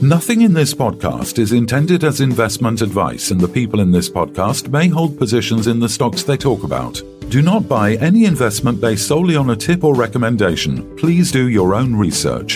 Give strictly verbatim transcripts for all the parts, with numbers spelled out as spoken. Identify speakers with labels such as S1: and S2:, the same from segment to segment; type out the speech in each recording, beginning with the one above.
S1: Nothing in this podcast is intended as investment advice, and the people in this podcast may hold positions in the stocks they talk about. Do not buy any investment based solely on a tip or recommendation. Please do your own research.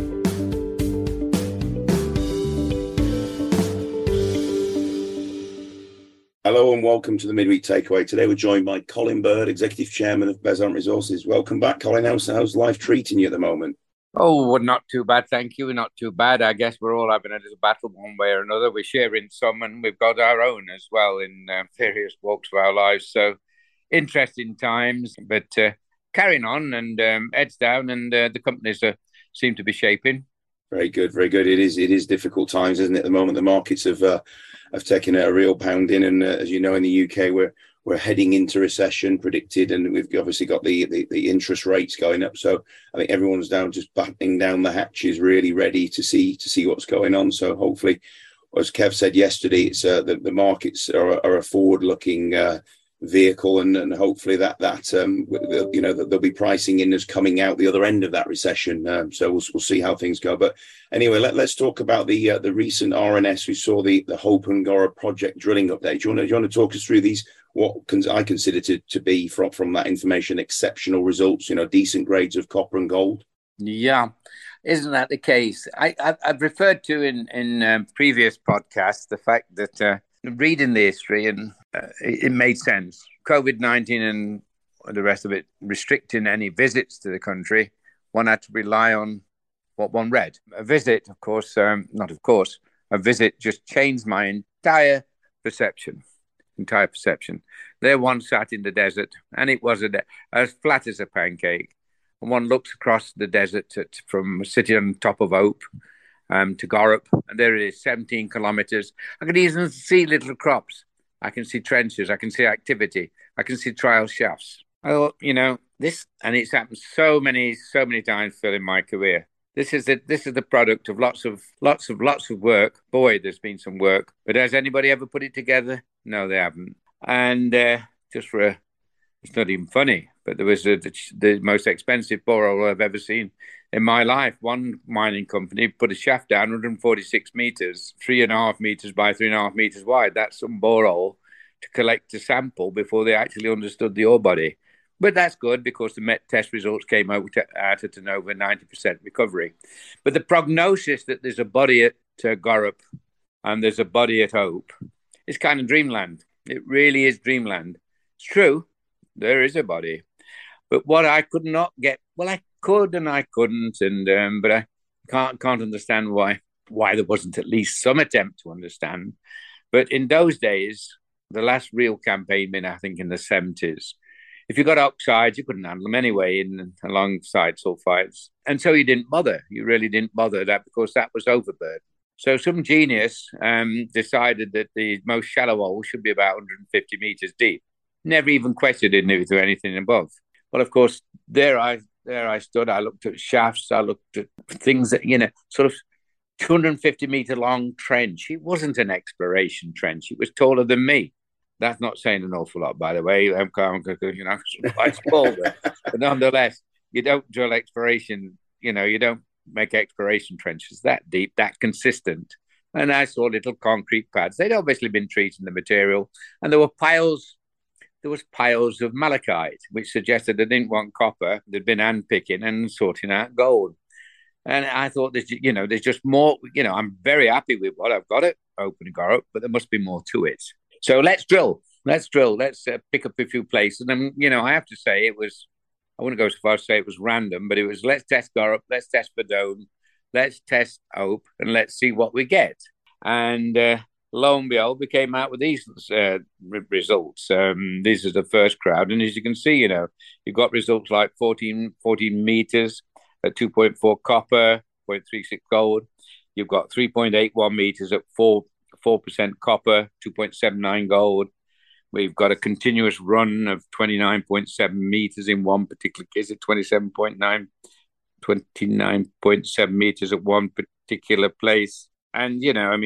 S2: Hello and welcome to the Midweek Takeaway. Today we're joined by Colin Bird, Executive Chairman of Besant Resources. Welcome back, Colin. How's, how's life treating you at the moment?
S3: Oh, well, not too bad, thank you. Not too bad. I guess we're all having a little battle one way or another. We're sharing some and we've got our own as well in uh, various walks of our lives. So interesting times, but uh, carrying on and um, heads down, and uh, the companies uh, seem to be shaping.
S2: Very good, very good. It is it is difficult times, isn't it, at the moment? The markets have, uh, have taken a real pounding, and uh, as you know, in the U K, we're We're heading into recession predicted, and we've obviously got the, the, the interest rates going up. So I think everyone's down just battening down the hatches, really ready to see to see what's going on. So hopefully, as Kev said yesterday, it's uh, the, the markets are, are a forward-looking uh, vehicle, and, and hopefully that that um, you know that they'll be pricing in as coming out the other end of that recession. Um, so we'll we'll see how things go. But anyway, let, let's talk about the uh, the recent R N S. We saw the the Hope and Gora project drilling update. Do you want to do you want to talk us through these? What I consider to, to be from, from that information exceptional results, you know, decent grades of copper and gold?
S3: Yeah, isn't that the case? I, I, I've referred to in, in um, previous podcasts the fact that uh, reading the history, and uh, it, it made sense. COVID nineteen and the rest of it restricting any visits to the country, one had to rely on what one read. A visit, of course, um, not of course, a visit just changed my entire perception. entire perception. There one sat in the desert, and it was a de- as flat as a pancake. And one looks across the desert at, from sitting on top of Hope um, to Gorup, and there it is, seventeen kilometers. I can even see little crops. I can see trenches. I can see activity. I can see trial shafts. I thought, you know, this, and it's happened so many, so many times, Phil, in my career. This is the this is the product of lots of lots of lots of work. Boy, there's been some work. But has anybody ever put it together? No, they haven't. And uh, just for a, it's not even funny, but there was a, the, the most expensive borehole I've ever seen in my life. One mining company put a shaft down one hundred forty-six meters, three and a half meters by three and a half meters wide. That's some borehole to collect a sample before they actually understood the ore body. But that's good because the Met test results came out at an over ninety percent recovery. But the prognosis that there's a body at uh, Gorup and there's a body at Hope is kind of dreamland. It really is dreamland. It's true, there is a body. But what I could not get, well, I could and I couldn't, and um, but I can't can't understand why why there wasn't at least some attempt to understand. But in those days, the last real campaign been, I think, in the seventies. If you got oxides, you couldn't handle them anyway in alongside sulfides. And so you didn't bother. You really didn't bother that because that was overburden. So some genius um, decided that the most shallow hole should be about one hundred fifty meters deep. Never even questioned it if there was anything above. Well, of course, there I there I stood. I looked at shafts. I looked at things that, you know, sort of two hundred fifty meter long trench. It wasn't an exploration trench. It was taller than me. That's not saying an awful lot, by the way. I'm, you know, quite boulder. But nonetheless, you don't drill exploration, you know, you don't make exploration trenches that deep, that consistent. And I saw little concrete pads. They'd obviously been treating the material. And there were piles, there was piles of malachite, which suggested they didn't want copper. They'd been handpicking and sorting out gold. And I thought, there's, you know, there's just more, you know, I'm very happy with what I've got it, open and Gorup, but there must be more to it. So let's drill. Let's drill. Let's uh, pick up a few places. And, you know, I have to say it was, I wouldn't go so far as to say it was random, but it was let's test Gorup, let's test Badone, let's test Hope, and let's see what we get. And uh, lo and behold, we came out with these uh, re- results. Um, these are the first crowd. And as you can see, you know, you've got results like fourteen, fourteen meters at two point four copper, zero point three six gold. You've got three point eight one meters at four four percent copper, two point seven nine gold. We've got a continuous run of twenty-nine point seven meters in one particular case at twenty-seven point nine, twenty-nine point seven meters at one particular place. And, you know, I mean,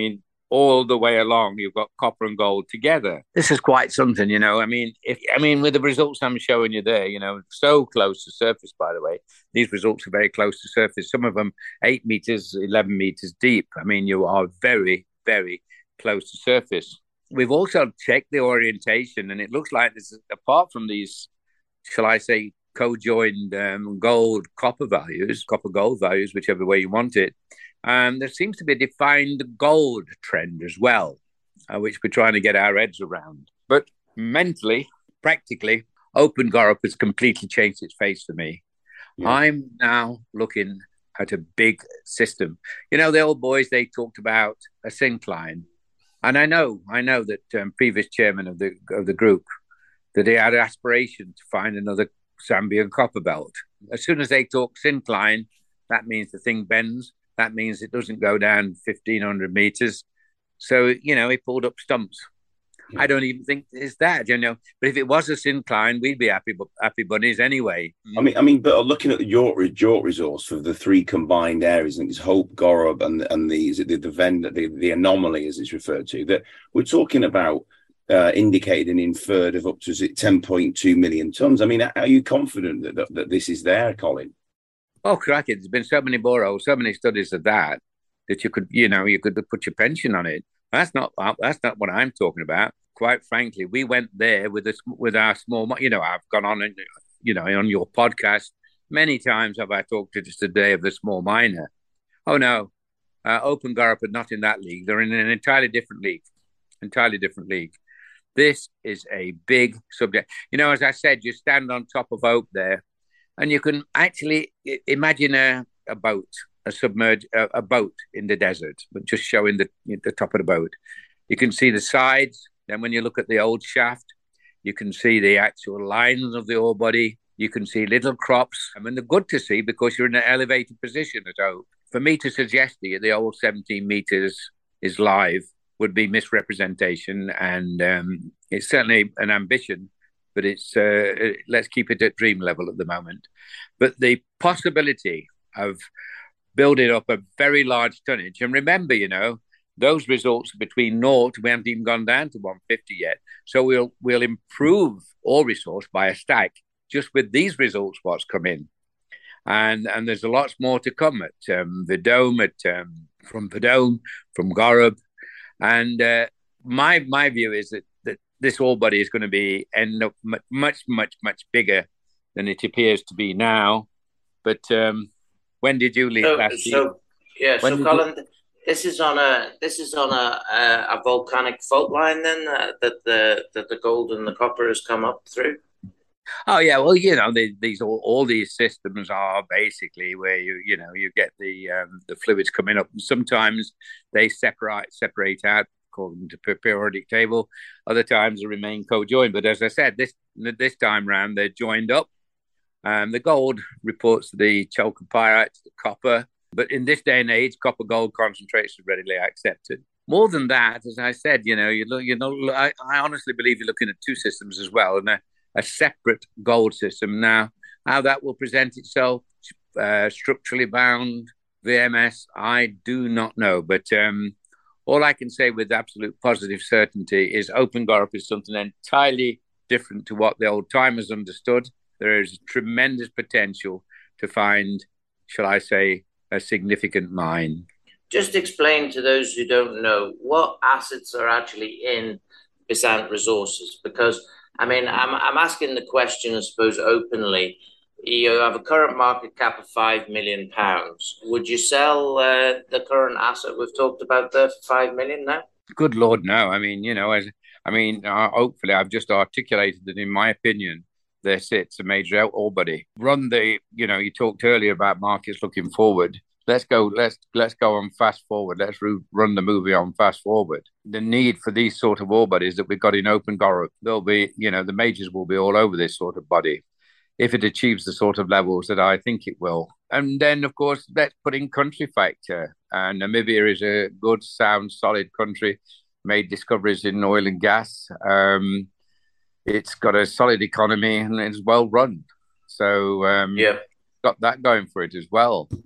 S3: all the way along, you've got copper and gold together. This is quite something, you know. I mean, if I mean, with the results I'm showing you there, you know, so close to surface, by the way, these results are very close to surface. Some of them eight meters, eleven meters deep. I mean, you are very, very close to surface. We've also checked the orientation, and it looks like this, apart from these, shall I say, co-joined um, gold copper values, copper gold values, whichever way you want it. Um, there seems to be a defined gold trend as well, uh, which we're trying to get our heads around. But mentally, practically, Open Gorup has completely changed its face for me. Yeah. I'm now looking at a big system. You know, the old boys, they talked about a syncline. And I know, I know that um, previous chairman of the of the group, that they had aspiration to find another Zambian copper belt. As soon as they talk syncline, that means the thing bends. That means it doesn't go down fifteen hundred meters. So, you know, he pulled up stumps. Yeah. I don't even think it's that, you know. But if it was a syncline, we'd be happy happy bunnies anyway.
S2: I mean, I mean, but looking at the York, York resource for the three combined areas, I think it's Hope, Gorup, and and the is it the the, vendor, the the anomaly as it's referred to. That we're talking about uh, indicated and inferred of up to is it ten point two million tons. I mean, are you confident that that, that this is there, Colin?
S3: Oh, crikey, there's been so many borrows, so many studies of that, that you could, you know, you could put your pension on it. That's not that's not what I'm talking about. Quite frankly, we went there with this with our small, you know, I've gone on, and you know, on your podcast many times have I talked to just a day of the small miner. Oh no, uh, Open Gorup are not in that league. They're in an entirely different league, entirely different league. This is a big subject. You know, as I said, you stand on top of Oak there. And you can actually imagine a, a boat, a submerged a, a boat in the desert, but just showing the the top of the boat. You can see the sides. Then when you look at the old shaft, you can see the actual lines of the ore body. You can see little crops. I mean, they're good to see because you're in an elevated position at Oak. For me to suggest to you the old seventeen meters is live would be misrepresentation, and um, it's certainly an ambition. But it's uh, let's keep it at dream level at the moment. But the possibility of building up a very large tonnage, and remember, you know, those results between naught, we haven't even gone down to one fifty yet. So we'll we'll improve ore resource by a stack just with these results. What's come in, and and there's a lot more to come at um, Vidome, at um, from Vidome, from Gorup, and uh, my my view is that. This ore body is going to be end up much, much, much bigger than it appears to be now. But um, when did you leave
S4: so,
S3: last
S4: so,
S3: year?
S4: Yeah,
S3: when
S4: so Colin, you... this is on a this is on a a, a volcanic fault line then uh, that the that the gold and the copper has come up through.
S3: Oh yeah, well you know they, these all, all these systems are basically where you you know you get the um, the fluids coming up, and sometimes they separate separate out according to periodic table. Other times they remain co-joined. But as I said, this this time round they're joined up. Um, the gold reports the chalcopyrite, the copper. But in this day and age, copper gold concentrates are readily accepted. More than that, as I said, you know, you look, you know, I, I honestly believe you're looking at two systems as well, and a, a separate gold system. Now, how that will present itself, uh, structurally bound, V M S, I do not know. But um, all I can say with absolute positive certainty is Open Gorup is something entirely different to what the old timers understood. There is tremendous potential to find, shall I say, a significant mine.
S4: Just explain to those who don't know what assets are actually in Besant Resources, because I mean, I'm I'm asking the question, I suppose, openly. You have a current market cap of five million pounds. Would you sell uh, the current asset we've talked about there for five million now?
S3: Good Lord, no. I mean, you know, as I mean, uh, hopefully, I've just articulated that, in my opinion, there sits a major ore body. Run the, you know, you talked earlier about markets looking forward. Let's go. Let's let's go on fast forward. Let's ru- run the movie on fast forward. The need for these sort of ore bodies that we've got in Open Gorup, there'll be, you know, the majors will be all over this sort of body, if it achieves the sort of levels that I think it will. And then, of course, let's put in country factor. And Namibia is a good, sound, solid country, made discoveries in oil and gas. Um, it's got a solid economy and it's well run. So, um, yeah, got that going for it as well.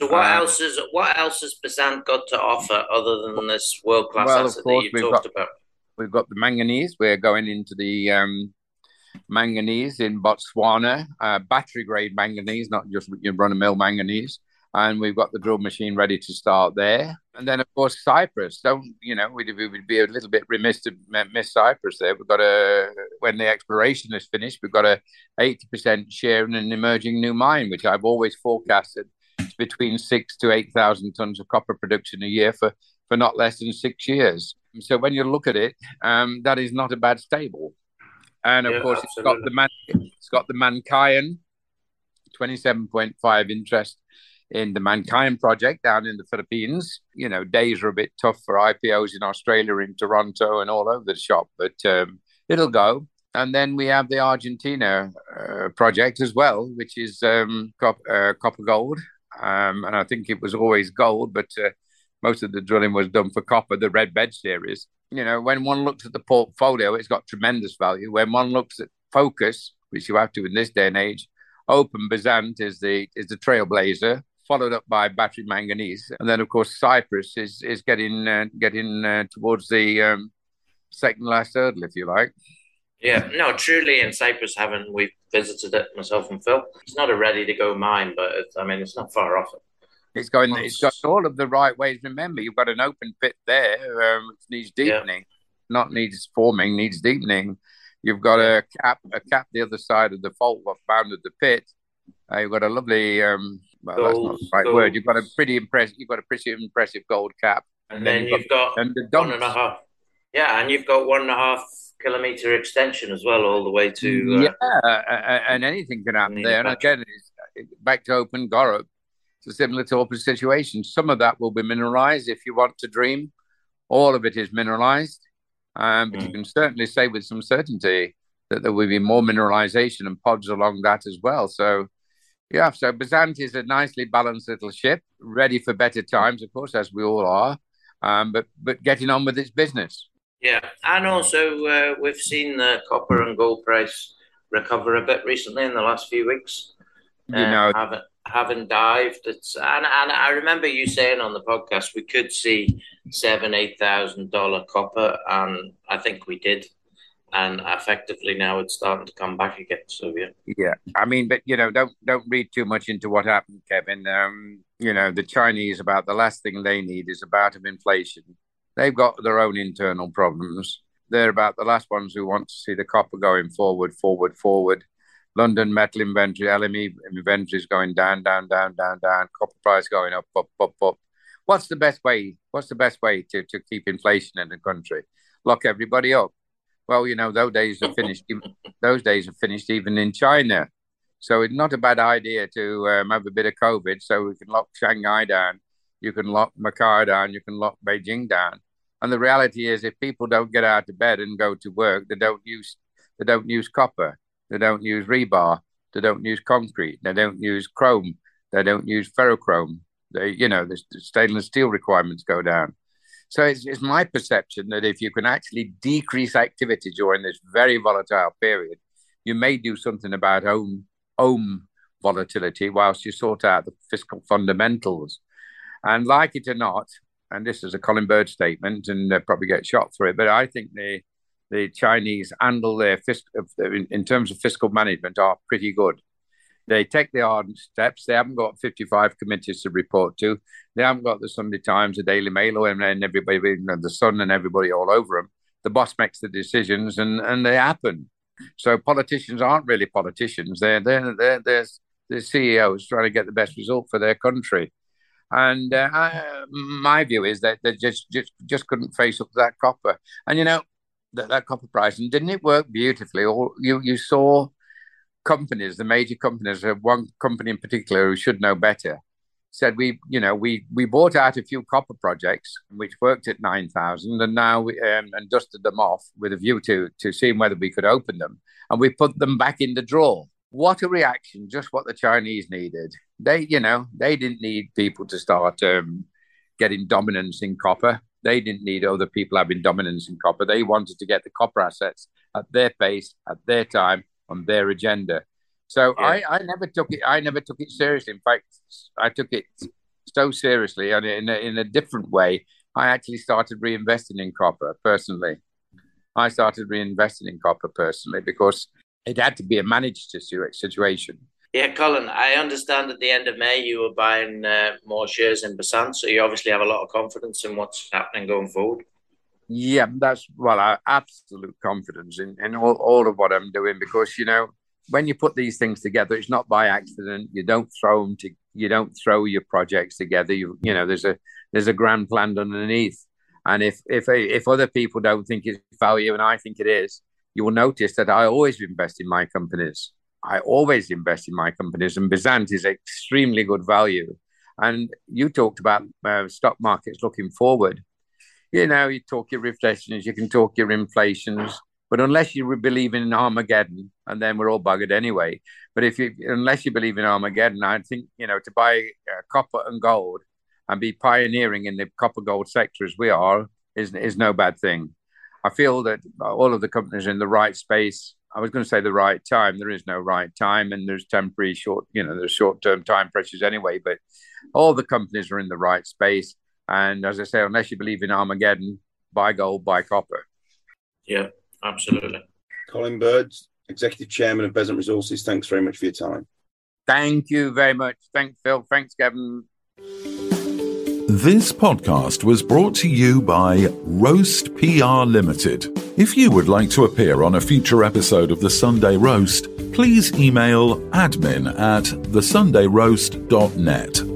S4: So what
S3: Uh,
S4: else is what else has Besant got to offer other than this world class
S3: well, of
S4: asset that
S3: course,
S4: you
S3: we've
S4: talked
S3: got
S4: about?
S3: we've got the manganese. We're going into the um, manganese in Botswana, uh, battery grade manganese, not just your run of mill manganese. And we've got the drill machine ready to start there. And then, of course, Cyprus. Don't you know? We would be a little bit remiss to miss Cyprus there. We've got a when the exploration is finished, we've got a eighty percent share in an emerging new mine, which I've always forecasted between six to eight thousand tons of copper production a year for for not less than six years. So when you look at it, um, that is not a bad stable. And of
S4: Yeah,
S3: course, it's got
S4: absolutely.
S3: the man, it's got the Mankayan, twenty-seven point five interest in the Mankayan project down in the Philippines. You know, days are a bit tough for I P Os in Australia, in Toronto, and all over the shop, but um, it'll go. And then we have the Argentina uh, project as well, which is um, cop- uh, copper gold. Um, and I think it was always gold, but uh, most of the drilling was done for copper, the Red Bed series. You know, when one looks at the portfolio, it's got tremendous value. When one looks at focus, which you have to in this day and age, Open Besant is the is the trailblazer, followed up by battery manganese, and then of course Cyprus is is getting uh, getting uh, towards the um, second last hurdle, if you like.
S4: Yeah, no, truly in Cyprus, haven't we visited it myself and Phil? It's not a ready to go mine, but it's, I mean, it's not far off it.
S3: It's going. It's got
S4: Once,
S3: all of the right ways. Remember, you've got an open pit there, um, which needs
S4: yeah,
S3: deepening, not needs forming, needs deepening. You've got
S4: yeah.
S3: a cap, a cap the other side of the fault what bounded the pit. Uh, you've got a lovely. Um, well, that's not
S4: Gold,
S3: the right word.
S4: gold,
S3: You've got a pretty impressive. You've got a pretty impressive gold cap,
S4: and
S3: and then
S4: then
S3: you've got
S4: you've got
S3: and the
S4: one and a
S3: dumps.
S4: half. Yeah, and you've got one and a half kilometer extension as well, all the way to
S3: Yeah,
S4: uh,
S3: and anything can happen there. And
S4: Cleopatra.
S3: again, it's back to Open Gorup. It's a similar to Open situation. Some of that will be mineralized if you want to dream. All of it is mineralized, um, but you
S4: Mm.
S3: can certainly say with some certainty that there will be more mineralization and pods along that as well. So, yeah, so Besant is a nicely balanced little ship, ready for better times, of course, as we all are, um, but but getting on with its business.
S4: Yeah, and also uh, we've seen the copper and gold price recover a bit recently in the last few weeks.
S3: You
S4: Um,
S3: know,
S4: haven't haven't dived. It's and, and I remember you saying on the podcast we could see seven eight thousand dollar copper, and I think we did. And effectively now it's starting to come back again. So yeah,
S3: yeah, I mean, but you know, don't don't read too much into what happened, Kevin. Um, you know, the Chinese about the last thing they need is a bout of inflation. They've got their own internal problems. They're about the last ones who want to see the copper going forward, forward, forward. London metal inventory, L M E inventory is going down, down, down, down, down. Copper price going up, up, up, up. What's the best way? What's the best way to, to keep inflation in the country? Lock everybody up. Well, you know, those days are finished. Those days are finished even in China. So it's not a bad idea to um, have a bit of COVID so we can lock Shanghai down. You can lock Macau down. You can lock Beijing down. And the reality is, if people don't get out of bed and go to work, they don't use they don't use copper. They don't use rebar. They don't use concrete. They don't use chrome. They don't use ferrochrome. They, you know, the stainless steel requirements go down. So it's, it's my perception that if you can actually decrease activity during this very volatile period, you may do something about own own volatility whilst you sort out the fiscal fundamentals. And like it or not, and this is a Colin Bird statement, and they'll probably get shot for it, but I think the the Chinese handle their fiscal in, in terms of fiscal management are pretty good. They take the ardent steps. They haven't got fifty-five committees to report to. They haven't got the Sunday Times, the Daily Mail, and everybody, you know, the Sun and everybody all over them. The boss makes the decisions, and, and they happen. So politicians aren't really politicians. They're they're they're, they're, they're C E Os trying to get the best result for their country. And uh, I, my view is that they just just just couldn't face up to that copper. And you know that, that copper price, and didn't it work beautifully? Or you you saw companies, the major companies, uh, one company in particular who should know better, said we, you know, we we bought out a few copper projects which worked at nine thousand, and now we um, and dusted them off with a view to to seeing whether we could open them, and we put them back in the drawer. What a reaction! Just what the Chinese needed. They, you know, they didn't need people to start um, getting dominance in copper. They didn't need other people having dominance in copper. They wanted to get the copper assets at their pace, at their time, on their agenda. So
S4: yeah,
S3: I, I never took it. I never took it seriously. In fact, I took it so seriously, and in a, in a different way, I actually started reinvesting in copper personally. I started reinvesting in copper personally because it had to be a managed situation.
S4: Yeah, Colin, I understand at the end of May you were buying uh, more shares in Besant, so you obviously have a lot of confidence in what's happening going forward.
S3: Yeah, that's, well, I absolute confidence in, in all, all of what I'm doing, because, you know, when you put these things together, it's not by accident. You don't throw them to, you don't throw your projects together. You, you know, there's a, there's a grand plan underneath. And if, if, if other people don't think it's value and I think it is, you will notice that I always invest in my companies. I always invest in my companies, and Besant is extremely good value. And you talked about uh, stock markets looking forward. You know, you talk your recessions, you can talk your inflations, but unless you believe in Armageddon, and then we're all buggered anyway. But if you, unless you believe in Armageddon, I think, you know, to buy uh, copper and gold and be pioneering in the copper gold sector as we are is is no bad thing. I feel that all of the companies are in the right space. I was going to say the right time. There is no right time, and there's temporary short, you know, there's short-term time pressures anyway. But all the companies are in the right space. And as I say, unless you believe in Armageddon, buy gold, buy copper.
S4: Yeah, absolutely.
S2: Colin Bird, Executive Chairman of Besant Resources, thanks very much for your time.
S3: Thank you very much. Thanks, Phil. Thanks, Gavin.
S1: This podcast was brought to you by Roast P R Limited. If you would like to appear on a future episode of The Sunday Roast, please email admin at the sunday roast dot net.